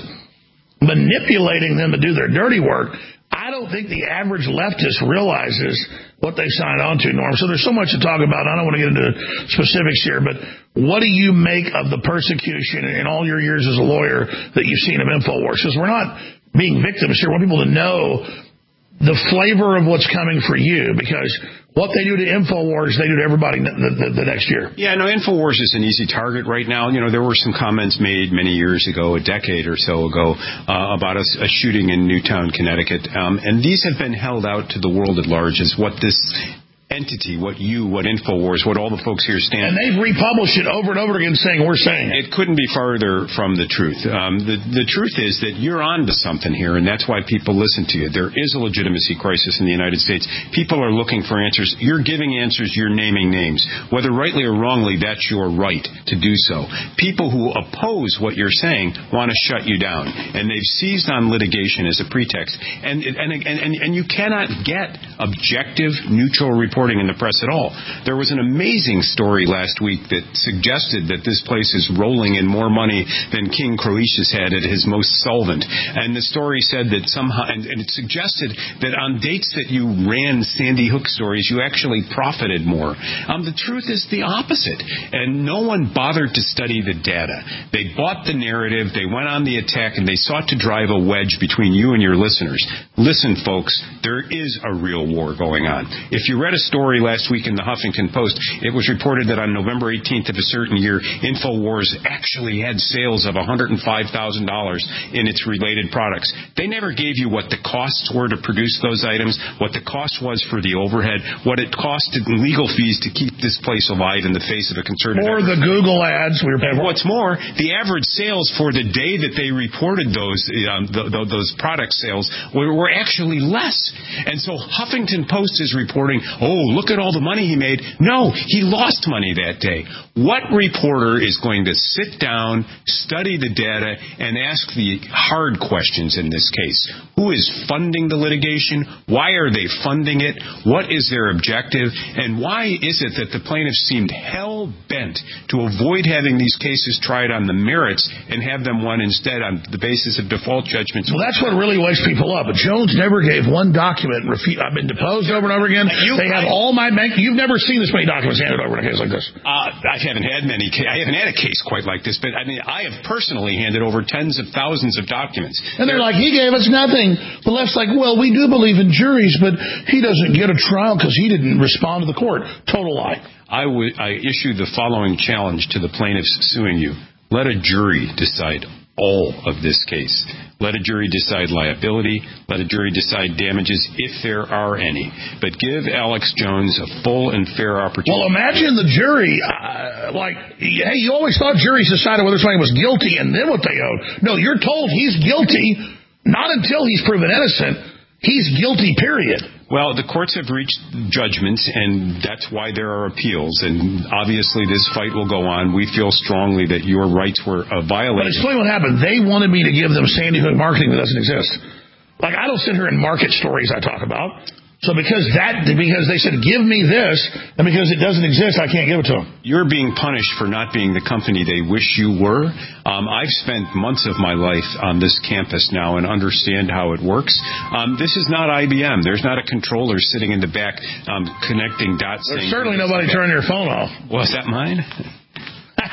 manipulating them to do their dirty work. I don't think the average leftist realizes what they signed on to, Norm. So there's so much to talk about. I don't want to get into specifics here, but what do you make of the persecution in all your years as a lawyer that you've seen of InfoWars? Because we're not being victims here. We want people to know the flavor of what's coming for you, because what they do to InfoWars, they do to everybody the, the, the next year. Yeah, no, InfoWars is an easy target right now. You know, there were some comments made many years ago, a decade or so ago, uh, about a, a shooting in Newtown, Connecticut. Um, and these have been held out to the world at large as what this entity, what you, what InfoWars, what all the folks here stand. And they've republished it over and over again saying we're saying it. It couldn't be farther from the truth. Um, the, the truth is that you're on to something here, and that's why people listen to you. There is a legitimacy crisis in the United States. People are looking for answers. You're giving answers. You're naming names. Whether rightly or wrongly, that's your right to do so. People who oppose what you're saying want to shut you down, and they've seized on litigation as a pretext. And, and, and, and, and you cannot get objective, neutral reporting in the press at all. There was an amazing story last week that suggested that this place is rolling in more money than King Croesus had at his most solvent. And the story said that somehow, and, and it suggested that on dates that you ran Sandy Hook stories, you actually profited more. Um, the truth is the opposite. And no one bothered to study the data. They bought the narrative, they went on the attack, and they sought to drive a wedge between you and your listeners. Listen, folks, there is a real war going on. If you read a story last week in the Huffington Post, it was reported that on November eighteenth of a certain year, InfoWars actually had sales of one hundred five thousand dollars in its related products. They never gave you what the costs were to produce those items, what the cost was for the overhead, what it costed in legal fees to keep this place alive in the face of a concerted Or effort. the Google ads. We were and what's more, the average sales for the day that they reported those um, th- th- those product sales were, were actually less. And so Huffington Post is reporting, oh, look at all the money he made. No, he lost money that day. What reporter is going to sit down, study the data, and ask the hard questions in this case? Who is funding the litigation? Why are they funding it? What is their objective? And why is it that the plaintiffs seemed hell-bent to avoid having these cases tried on the merits and have them won instead on the basis of default judgments? Well, that's what really wakes people up. But Jones never gave one document. Refu- I've been deposed over and over again. You, they have I, all my bank. You've never seen this many documents handed over in a case like this. Uh, I haven't had many. Ca- I haven't had a case quite like this. But I mean, I have personally handed over tens of thousands of documents. And they're like, he gave us nothing. The left's like, well, we do believe in juries, but he doesn't get a trial because he didn't respond to the court. Total lie. I, w- I issue the following challenge to the plaintiffs suing you. Let a jury decide all of this case. Let a jury decide liability. Let a jury decide damages, if there are any. But give Alex Jones a full and fair opportunity. Well, imagine the jury, uh, like, hey, you always thought juries decided whether somebody was guilty and then what they owed. No, you're told he's guilty, not until he's proven innocent. He's guilty, period. Well, the courts have reached judgments, and that's why there are appeals. And obviously this fight will go on. We feel strongly that your rights were uh, violated. But explain what happened. They wanted me to give them Sandy Hook marketing that doesn't exist. Like, I don't sit here and market stories I talk about. So because that, because they said, give me this, and because it doesn't exist, I can't give it to them. You're being punished for not being the company they wish you were. Um, I've spent months of my life on this campus now and understand how it works. Um, this is not I B M. There's not a controller sitting in the back um, connecting dots. There's certainly nobody turning your phone off. Was that mine?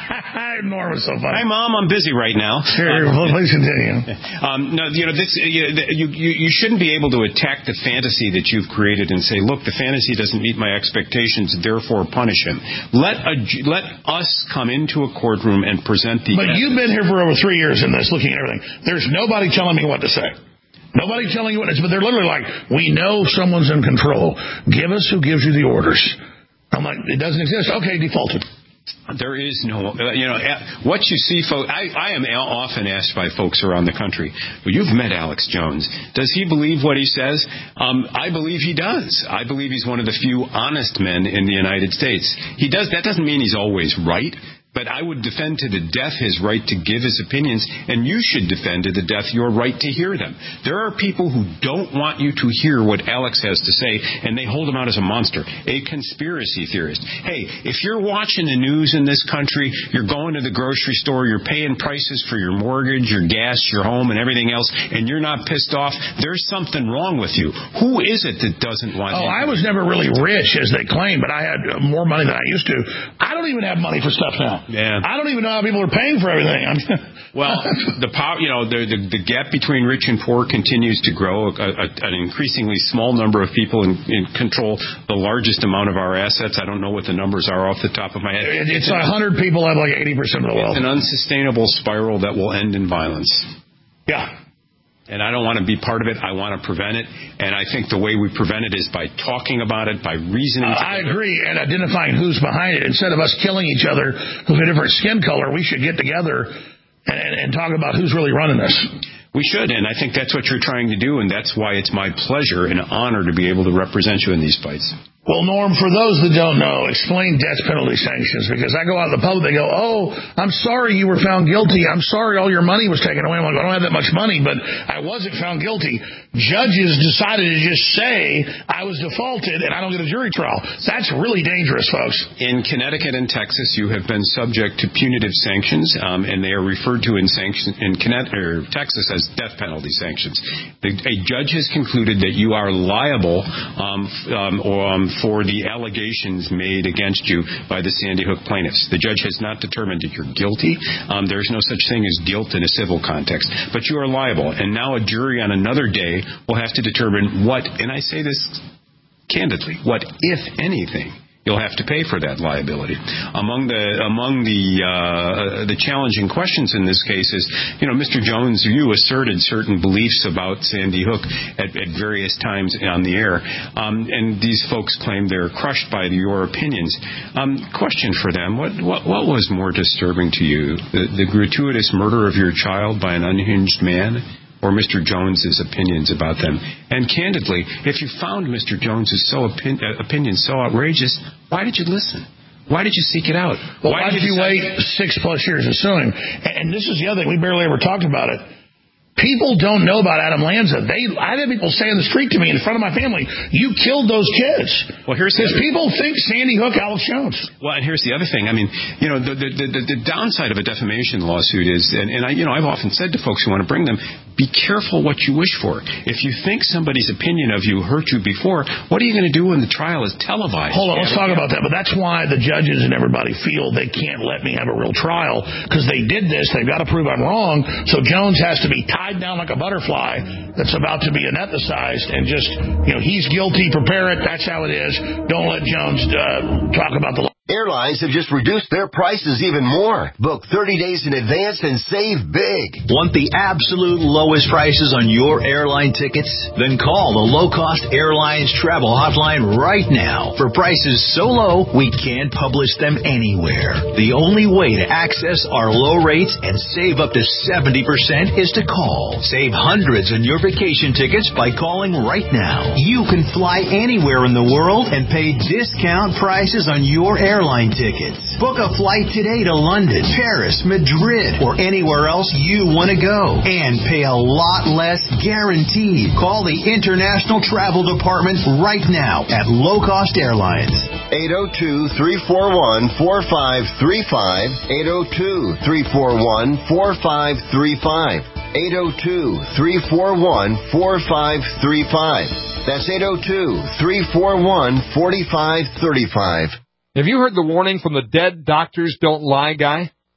Norm is so funny. Hi, Mom. I'm busy right now. Here, uh, please continue. Um, no, you know, this, you, you, you shouldn't be able to attack the fantasy that you've created and say, look, the fantasy doesn't meet my expectations, therefore punish him. Let a, let us come into a courtroom and present the But evidence. You've been here for over three years in this, looking at everything. There's nobody telling me what to say. Nobody telling you what to say. But they're literally like, we know someone's in control. Give us who gives you the orders. I'm like, it doesn't exist. Okay, defaulted. There is no, you know, what you see, folks. I, I am often asked by folks around the country, well, you've met Alex Jones. Does he believe what he says? Um, I believe he does. I believe he's one of the few honest men in the United States. He does. That doesn't mean he's always right. But I would defend to the death his right to give his opinions, and you should defend to the death your right to hear them. There are people who don't want you to hear what Alex has to say, and they hold him out as a monster, a conspiracy theorist. Hey, if you're watching the news in this country, you're going to the grocery store, you're paying prices for your mortgage, your gas, your home, and everything else, and you're not pissed off, there's something wrong with you. Who is it that doesn't want Oh, him? I was never really rich, as they claim, but I had more money than I used to. I don't even have money for stuff now. Yeah. I don't even know how people are paying for everything. Well, the power, you know, the, the the gap between rich and poor continues to grow. A, a, an increasingly small number of people in, in control the largest amount of our assets. I don't know what the numbers are off the top of my head. It, it's a hundred people have like eighty percent of the wealth. It's an unsustainable spiral that will end in violence. Yeah. And I don't want to be part of it. I want to prevent it. And I think the way we prevent it is by talking about it, by reasoning. Uh, I agree. And identifying who's behind it. Instead of us killing each other who's a different skin color, we should get together and, and, and talk about who's really running this. We should. And I think that's what you're trying to do. And that's why it's my pleasure and honor to be able to represent you in these fights. Well, Norm, for those that don't know, explain death penalty sanctions, because I go out in the public, they go, oh, I'm sorry you were found guilty. I'm sorry all your money was taken away. I'm like, I don't have that much money, but I wasn't found guilty. Judges decided to just say I was defaulted and I don't get a jury trial. That's really dangerous, folks. In Connecticut and Texas, you have been subject to punitive sanctions, um, and they are referred to in, sanction, in Connecticut, or Texas as death penalty sanctions. The, a judge has concluded that you are liable um, um, or um, for the allegations made against you by the Sandy Hook plaintiffs. The judge has not determined that you're guilty. Um, there's no such thing as guilt in a civil context. But you are liable. And now a jury on another day will have to determine what, and I say this candidly, what, if anything, you'll have to pay for that liability. Among the among the uh, the challenging questions in this case is, you know, Mister Jones, you asserted certain beliefs about Sandy Hook at, at various times on the air, um, and these folks claim they're crushed by your opinions. Um, question for them: What what what was more disturbing to you, the, the gratuitous murder of your child by an unhinged man, or Mister Jones's opinions about them? And candidly, if you found Mister Jones's so opin- uh, opinions so outrageous, why did you listen? Why did you seek it out? Well, why, why did you wait six plus years of suing? And this is the other thing, we barely ever talked about it. People don't know about Adam Lanza. They, I had people say on the street to me in front of my family, you killed those kids. Well, here's because people think Sandy Hook, Alex Jones. Well, and here's the other thing. I mean, you know, the the, the, the downside of a defamation lawsuit is, and, and I, you know, I've often said to folks who want to bring them, be careful what you wish for. If you think somebody's opinion of you hurt you before, what are you going to do when the trial is televised? Hold on, let's talk about that. But that's why the judges and everybody feel they can't let me have a real trial, because they did this. They've got to prove I'm wrong. So Jones has to be tied down like a butterfly that's about to be anesthetized, and just, you know, he's guilty, prepare it, that's how it is. Don't let Jones uh, talk about the law. Airlines have just reduced their prices even more. Book thirty days in advance and save big. Want the absolute lowest prices on your airline tickets? Then call the Low Cost Airlines Travel Hotline right now for prices so low we can't publish them anywhere. The only way to access our low rates and save up to seventy percent is to call. Save hundreds on your vacation tickets by calling right now. You can fly anywhere in the world and pay discount prices on your airline airline tickets. Book a flight today to London, Paris, Madrid, or anywhere else you want to go, and pay a lot less guaranteed. Call the International Travel Department right now at Low Cost Airlines. eight oh two, three four one, four five three five, eight oh two, three four one, four five three five, eight oh two, three four one, four five three five. That's eight oh two, three four one, four five three five. Have you heard the warning from the dead doctors don't lie guy?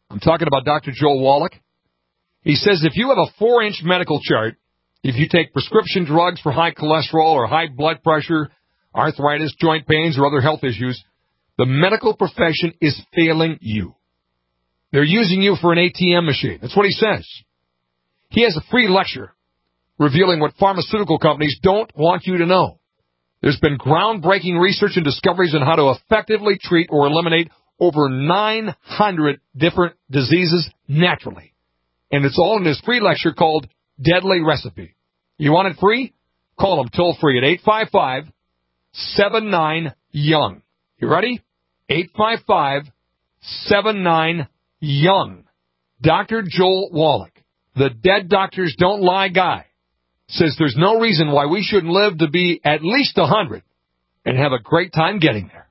I'm talking about Doctor Joel Wallach. He says if you have a four-inch medical chart, if you take prescription drugs for high cholesterol or high blood pressure, arthritis, joint pains, or other health issues, the medical profession is failing you. They're using you for an A T M machine. That's what he says. He has a free lecture revealing what pharmaceutical companies don't want you to know. There's been groundbreaking research and discoveries on how to effectively treat or eliminate over nine hundred different diseases naturally. And it's all in his free lecture called Deadly Recipe. You want it free? Call him toll free at eight five five, seven nine, young. You ready? eight five five, seven nine, young. Doctor Joel Wallach, the Dead Doctors Don't Lie guy, says there's no reason why we shouldn't live to be at least one hundred and have a great time getting there.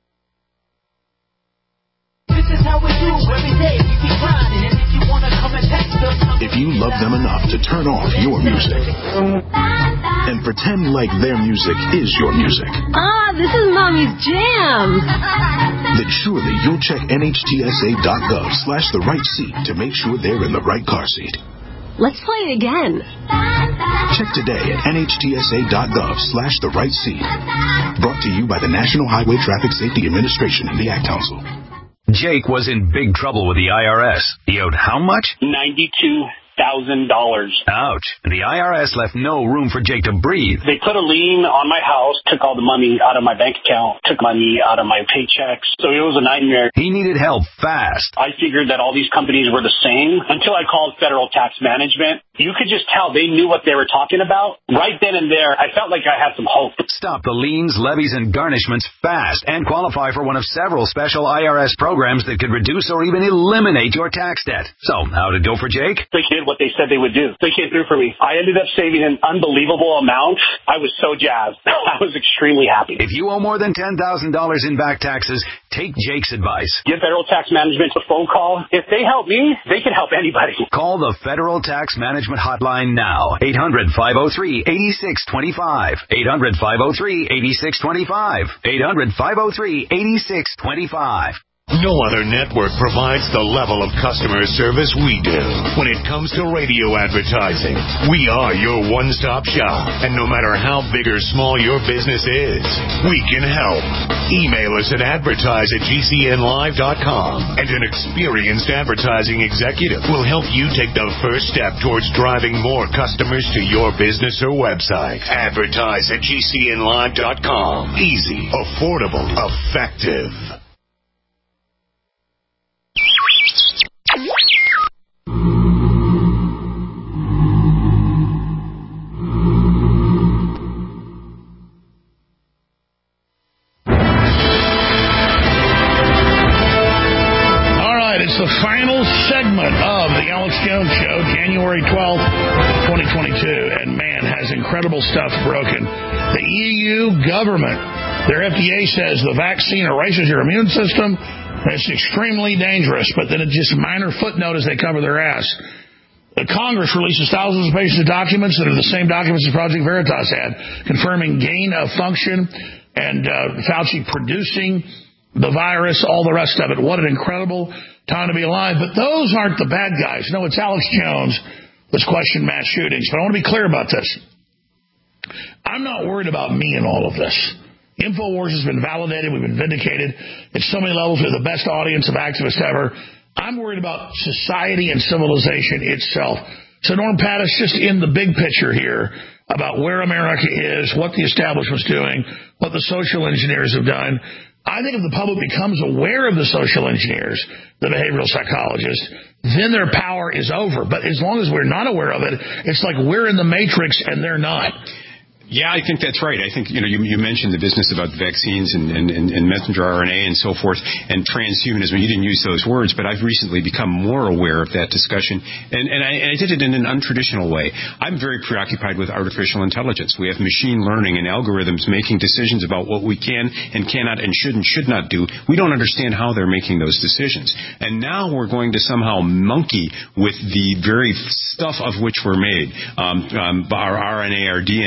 This is how we do every day. We keep grinding, and if you want to come and text us, if you love them enough to turn off your music and pretend like their music is your music, ah, this is Mommy's jam, then surely you'll check N H T S A dot gov slash the right seat to make sure they're in the right car seat. Let's play it again. Check today at N H T S A dot gov slash the right seat. Brought to you by the National Highway Traffic Safety Administration and the Ad Council. Jake was in big trouble with the I R S. He owed how much? ninety-two thousand dollars. Ouch. The I R S left no room for Jake to breathe. They put a lien on my house, took all the money out of my bank account, took money out of my paychecks. So it was a nightmare. He needed help fast. I figured that all these companies were the same until I called Federal Tax Management. You could just tell they knew what they were talking about. Right then and there, I felt like I had some hope. Stop the liens, levies, and garnishments fast and qualify for one of several special I R S programs that could reduce or even eliminate your tax debt. So, how'd it go for Jake? They did what they said they would do. They came through for me. I ended up saving an unbelievable amount. I was so jazzed. I was extremely happy. If you owe more than ten thousand dollars in back taxes, take Jake's advice. Give Federal Tax Management a phone call. If they help me, they can help anybody. Call the Federal Tax Management Hotline now. eight hundred, five oh three, eight six two five. eight hundred, five oh three, eight six two five. eight hundred, five oh three, eight six two five. No other network provides the level of customer service we do. When it comes to radio advertising, we are your one-stop shop. And no matter how big or small your business is, we can help. Email us at advertise at G C N live dot com, and an experienced advertising executive will help you take the first step towards driving more customers to your business or website. Advertise at G C N live dot com. Easy, affordable, effective. It's the final segment of the Alex Jones Show, January twelfth, twenty twenty-two. And, man, has incredible stuff broken. The E U government, their F D A says the vaccine erases your immune system. It's extremely dangerous, but then it's just a minor footnote as they cover their ass. The Congress releases thousands of pages of documents that are the same documents as Project Veritas had, confirming gain of function and uh, Fauci producing the virus, all the rest of it. What an incredible time to be alive. But those aren't the bad guys. No, it's Alex Jones that's questioned mass shootings. But I want to be clear about this. I'm not worried about me in all of this. InfoWars has been validated. We've been vindicated. At so many levels, we're the best audience of activists ever. I'm worried about society and civilization itself. So Norm Pattis, just in the big picture here about where America is, what the establishment's doing, what the social engineers have done. I think if the public becomes aware of the social engineers, the behavioral psychologists, then their power is over. But as long as we're not aware of it, it's like we're in the matrix and they're not. Yeah, I think that's right. I think, you know, you, you mentioned the business about vaccines and, and, and messenger R N A and so forth and transhumanism. You didn't use those words, but I've recently become more aware of that discussion. And, and, I, and I did it in an untraditional way. I'm very preoccupied with artificial intelligence. We have machine learning and algorithms making decisions about what we can and cannot and should and should not do. We don't understand how they're making those decisions. And now we're going to somehow monkey with the very stuff of which we're made, um, um, our R N A, our D N A,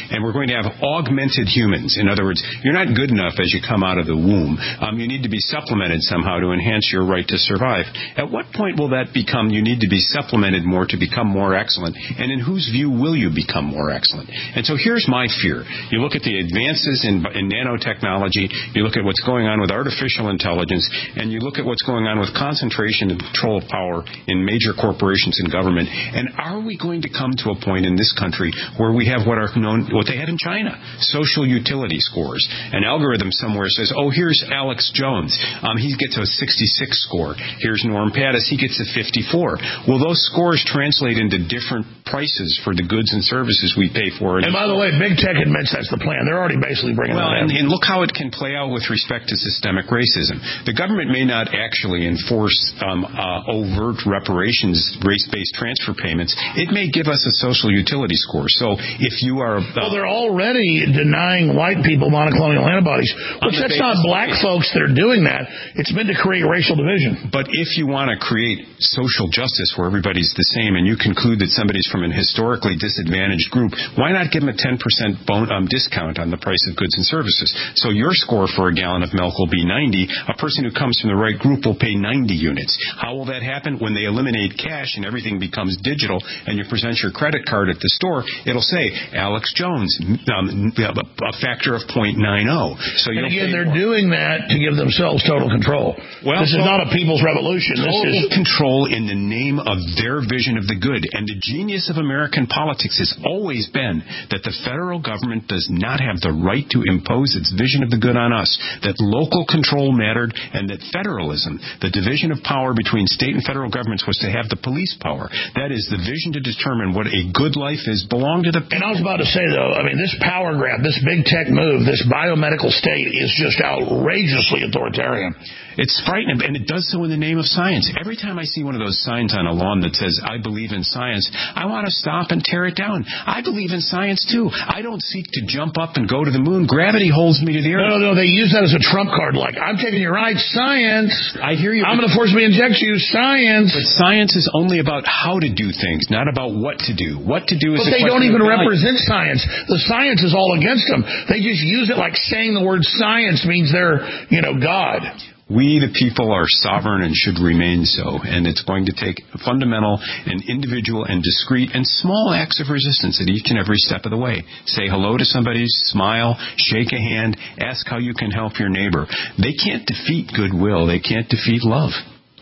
and we're going to have augmented humans. In other words, you're not good enough as you come out of the womb. Um, you need to be supplemented somehow to enhance your right to survive. At what point will that become you need to be supplemented more to become more excellent? And in whose view will you become more excellent? And so here's my fear. You look at the advances in, in nanotechnology, you look at what's going on with artificial intelligence, and you look at what's going on with concentration and control of power in major corporations and government. And are we going to come to a point in this country where we have what are known, what they had in China, social utility scores? An algorithm somewhere says, oh, here's Alex Jones. Um, he gets a sixty-six score. Here's Norm Pattis. He gets a fifty-four. Will those scores translate into different prices for the goods and services we pay for? And by the way, big tech admits that's the plan. They're already basically bringing well, that and, in. and look how it can play out with respect to systemic racism. The government may not actually enforce um, uh, overt reparations, race-based transfer payments. It may give us a social utility score. So if you are... Uh, well, they're already denying white people monoclonal antibodies, which that's not black folks that are doing that. It's meant to create racial division. But if you want to create social justice where everybody's the same and you conclude that somebody's from an historically disadvantaged group, why not give them a ten percent bon- um, discount on the price of goods and services? So your score for a gallon of milk will be ninety. A person who comes from the right group will pay ninety units. How will that happen? When they eliminate cash and everything becomes digital and you present your credit card at the store, it'll say Alex Jones, um, a factor of zero point nine zero. So and again, they're more. doing that to give themselves total control. Well, this is not a people's revolution. Total this is control in the name of their vision of the good. And the genius of American politics has always been that the federal government does not have the right to impose its vision of the good on us, that local control mattered, and that federalism, the division of power between state and federal governments, was to have the police power. That is, the vision to determine what a good life is belong to the people. And I was about to say, though, I mean, this power grab, this big tech move, this biomedical state is just outrageously authoritarian. It's frightening, and it does so in the name of science. Every time I see one of those signs on a lawn that says, I believe in science, I want to stop and tear it down. I believe in science, too. I don't seek to jump up and go to the moon. Gravity holds me to the earth. No, no, no. They use that as a trump card, like, I'm taking your rights, science. I hear you. I'm going to force me to inject you, science. But science is only about how to do things, not about what to do. What to do is But a they don't even value. represent science. The science is all against them. They just use it like saying the word science means they're, you know, God. We, the people, are sovereign and should remain so, and it's going to take fundamental and individual and discrete and small acts of resistance at each and every step of the way. Say hello to somebody, smile, shake a hand, ask how you can help your neighbor. They can't defeat goodwill. They can't defeat love.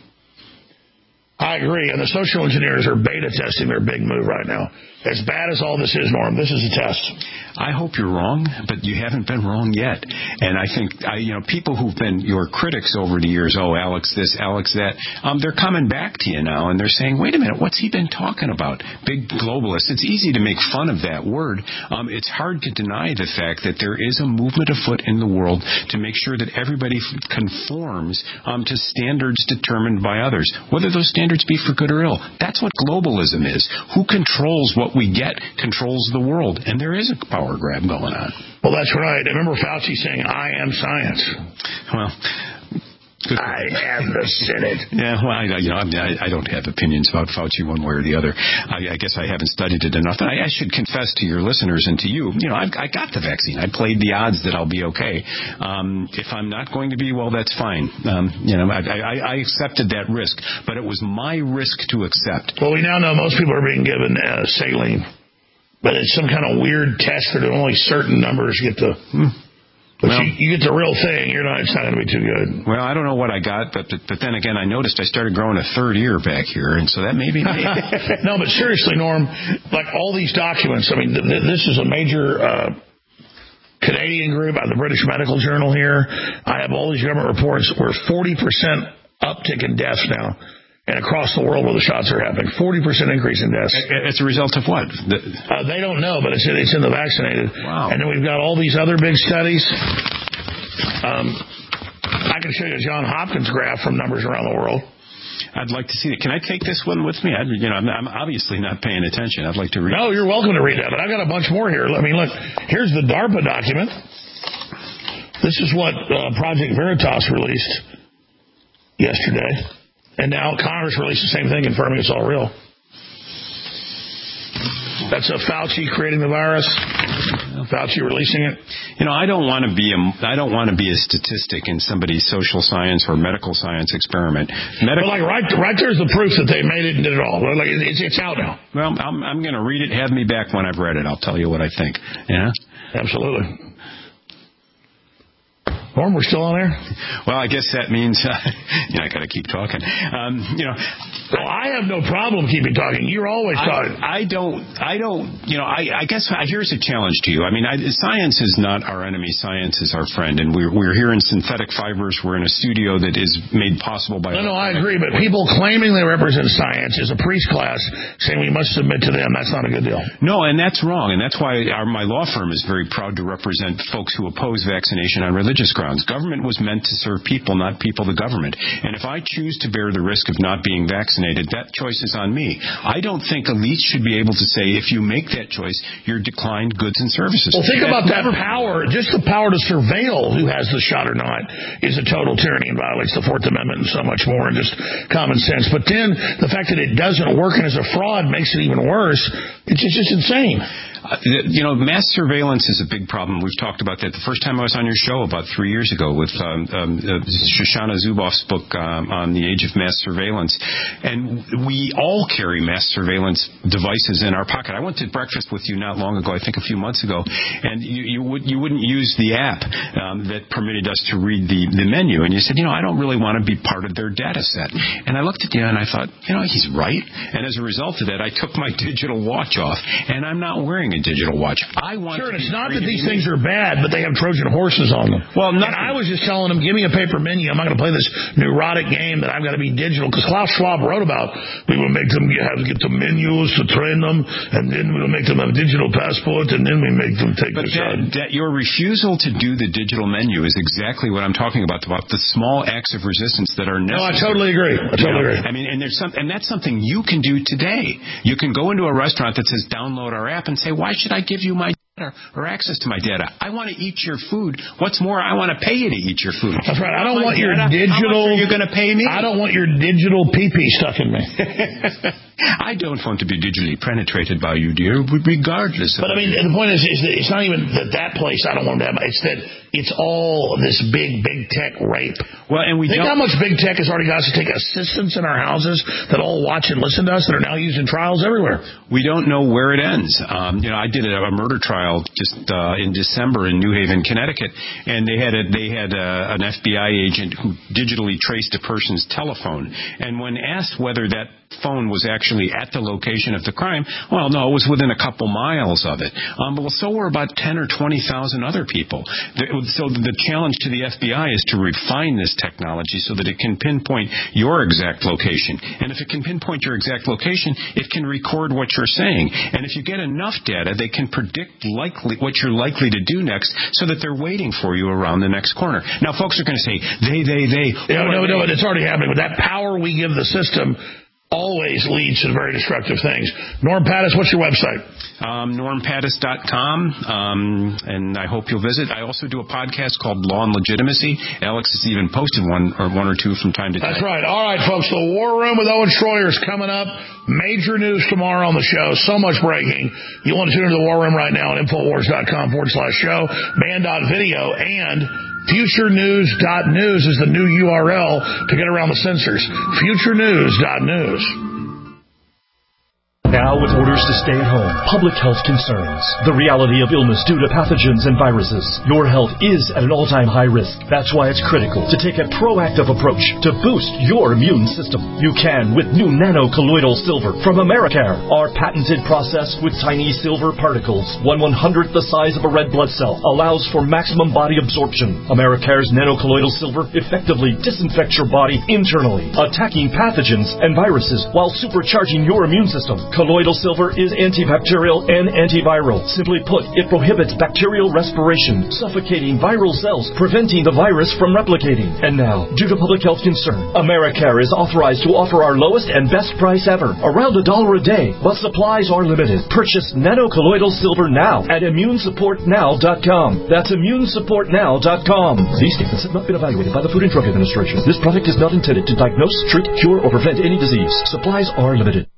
I agree, and the social engineers are beta testing their big move right now. As bad as all this is, Norm, this is a test. I hope you're wrong, but you haven't been wrong yet. And I think, I, you know, people who've been your critics over the years, oh, Alex this, Alex that, um, they're coming back to you now, and they're saying, wait a minute, what's he been talking about? Big globalists. It's easy to make fun of that word. Um, it's hard to deny the fact that there is a movement afoot in the world to make sure that everybody conforms um, to standards determined by others, whether those standards be for good or ill. That's what globalism is. Who controls what we get controls the world, and there is a power grab going on. Well, that's right. I remember Fauci saying, I am science. Well, good. I am the Senate. Yeah, well, I, you know, I, I don't have opinions about Fauci one way or the other. I, I guess I haven't studied it enough. And I, I should confess to your listeners and to you, you know, I've, I got the vaccine. I played the odds that I'll be okay. Um, if I'm not going to be, well, that's fine. Um, you know, I, I, I accepted that risk, but it was my risk to accept. Well, we now know most people are being given uh, saline, but it's some kind of weird test that only certain numbers get to. Hmm. But well, you, you get the real thing. You're not. It's not going to be too good. Well, I don't know what I got, but but, but then again, I noticed I started growing a third ear back here, and so that may be me. No, but seriously, Norm, like all these documents. I mean, th- th- this is a major uh, Canadian group out of the British Medical Journal here. I have all these government reports. We're forty percent uptick in deaths now. And across the world where the shots are happening, forty percent increase in deaths. It's a result of what? The... Uh, they don't know, but it's in, it's in the vaccinated. Wow. And then we've got all these other big studies. Um, I can show you a John Hopkins graph from numbers around the world. I'd like to see it. Can I take this one with me? I, you know, I'm, I'm obviously not paying attention. I'd like to read. No, you're welcome to read that, but I've got a bunch more here. I mean, look, here's the DARPA document. This is what uh, Project Veritas released yesterday. And now Congress released the same thing, confirming it's all real. That's a Fauci creating the virus. Fauci releasing it. You know, I don't want to be a I don't want to be a statistic in somebody's social science or medical science experiment. Medical, well, like right, right there's the proof that they made it and did it all. Like it's it's out now. Well, I'm I'm going to read it. Have me back when I've read it. I'll tell you what I think. Yeah, absolutely. Norm, we're still on air? Well, I guess that means, uh, you know, I got to keep talking. Um, you know, well, I have no problem keeping talking. You're always talking. I, I don't, I don't, you know, I, I guess here's a challenge to you. I mean, I, science is not our enemy. Science is our friend. And we're, we're here in synthetic fibers. We're in a studio that is made possible by... No, no, I agree. But people claiming they represent science is a priest class saying we must submit to them. That's not a good deal. No, and that's wrong. And that's why our, my law firm is very proud to represent folks who oppose vaccination on religious grounds. Government was meant to serve people, not people the government. And if I choose to bear the risk of not being vaccinated, that choice is on me. I don't think elites should be able to say, if you make that choice, you're declined goods and services. Well, think about that power. Just the power to surveil who has the shot or not is a total tyranny and violates the Fourth Amendment and so much more, and just common sense. But then the fact that it doesn't work and is a fraud makes it even worse. It's just, it's insane. Uh, you know, mass surveillance is a big problem. We've talked about that the first time I was on your show about three years ago with um, um, uh, Shoshana Zuboff's book um, on the age of mass surveillance. And we all carry mass surveillance devices in our pocket. I went to breakfast with you not long ago, I think a few months ago, and you, you, would, you wouldn't use the app um, that permitted us to read the, the menu. And you said, you know, I don't really want to be part of their data set. And I looked at you and I thought, you know, he's right. And as a result of that, I took my digital watch off, and I'm not wearing a digital watch. I want sure, and it's not that these things are bad, but they have Trojan horses on them. Well, and I was just telling them, give me a paper menu. I'm not going to play this neurotic game that I've got to be digital. Because Klaus Schwab wrote about, we will make them have to get the menus to train them, and then we'll make them have a digital passport, and then we make them take but this that, out. That your refusal to do the digital menu is exactly what I'm talking about, about the small acts of resistance that are necessary. No, I totally agree. I totally agree. I mean, and there's some, and that's something you can do today. You can go into a restaurant that says download our app and say, why should I give you my data or access to my data? I want to eat your food. What's more, I want to pay you to eat your food. That's right. I don't my want your data? digital... How much are you going to pay me? I don't want your digital pee-pee stuck in me. I don't want to be digitally penetrated by you, dear, regardless of... But, I mean, the point is, is that it's not even that that place I don't want to have. It's that it's all this big, big tech rape. Well, and we Think don't... how much big tech has already got us to take assistants in our houses that all watch and listen to us that are now used in trials everywhere. We don't know where it ends. Um, you know, I did a, a murder trial just uh, in December in New Haven, Connecticut, and they had a, they had a, an F B I agent who digitally traced a person's telephone. And when asked whether that phone was actually at the location of the crime, well, no, it was within a couple miles of it. Um, but so were about ten or twenty thousand other people. So the challenge to the F B I is to refine this technology so that it can pinpoint your exact location. And if it can pinpoint your exact location, it can record what you're saying. And if you get enough data, they can predict likely what you're likely to do next, so that they're waiting for you around the next corner. Now, folks are going to say, they, they, they. No, no, no, it's already happening. With that power we give the system, always leads to very destructive things. Norm Pattis, what's your website? Um, norm pattis dot com, um, and I hope you'll visit. I also do a podcast called Law and Legitimacy. Alex has even posted one or one or two from time to time. That's right. All right, folks, the War Room with Owen Schroyer is coming up. Major news tomorrow on the show. So much breaking. You want to tune into the War Room right now at infowars dot com forward slash show, band.video, and future news dot news is the new U R L to get around the censors. future news dot news. Now, with orders to stay at home, public health concerns, the reality of illness due to pathogens and viruses, your health is at an all-time high risk. That's why it's critical to take a proactive approach to boost your immune system. You can with new nano-colloidal silver from Americare. Our patented process with tiny silver particles, one one-hundredth the size of a red blood cell, allows for maximum body absorption. Americare's nano-colloidal silver effectively disinfects your body internally, attacking pathogens and viruses while supercharging your immune system. Colloidal silver is antibacterial and antiviral. Simply put, it prohibits bacterial respiration, suffocating viral cells, preventing the virus from replicating. And now, due to public health concern, Americare is authorized to offer our lowest and best price ever, around a dollar a day, but supplies are limited. Purchase nano-colloidal silver now at immune support now dot com. That's immune support now dot com. These statements have not been evaluated by the Food and Drug Administration. This product is not intended to diagnose, treat, cure, or prevent any disease. Supplies are limited.